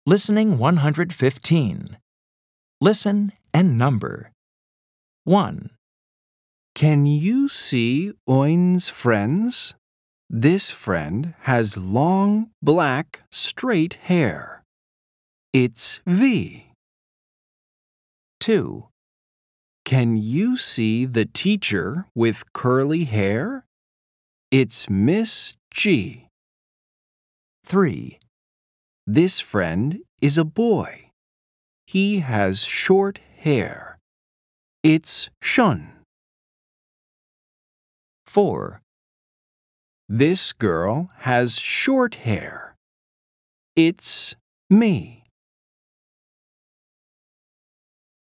Listening 115. Listen and number. 1, Can you see Owen's friends? This friend has long, black, straight hair. It's V. 2, Can you see the teacher with curly hair? It's Miss G. 3, This friend is a boy. He has short hair. It's Shun. 4, This girl has short hair. It's me.